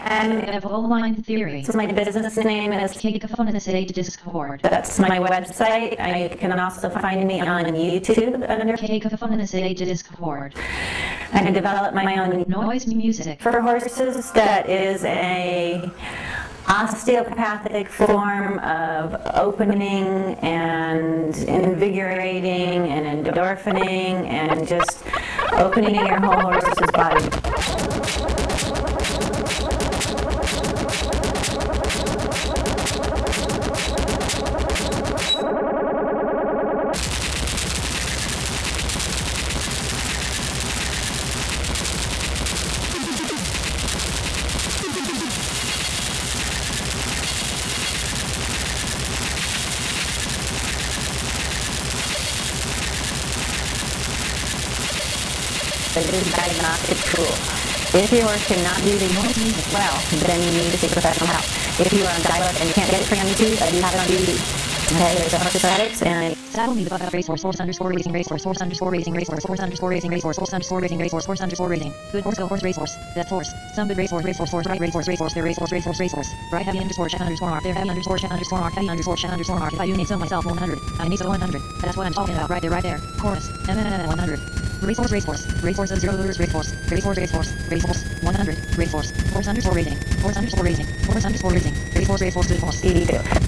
And Evoline Theory. so my business name is Cacophonous Discord. that's my website. You can also find me on YouTube under Cacophonous Discord. I developed my own Noise music. for horses that is a osteopathic form of opening and invigorating and endorphining and just opening your whole horse's body. It is a diagnostic tool. If your horse cannot do the noise music well, then you need to seek professional help. If you are on dial-up and you can't get it free on YouTube, I do have it on DVD. Okay, there's a Horse Athletics and Saddle me the buck racehorse, horse underscore racing racehorse, horse underscore racing racehorse, horse underscore racing racehorse, horse underscore racing racehorse, horse underscore racing. Good horse, go horse, racehorse. That's horse. Some good racehorse, racehorse, horse, right racehorse, racehorse, there racehorse, racehorse, racehorse. Right heavy underscore check underscore mark, there heavy underscore check underscore mark, heavy underscore check underscore mark. If I do need so myself 100, I need so 100. That's what I'm talking about right there, right there. Chorus. 100. Racehorse, racehorse, racehorse of 0 lures, racehorse, racehorse, racehorse, racehorse, 100, racehorse, horse underscore racing, horse underscore racing, horse underscore racing, racehorse, racehorse, good horse. 82.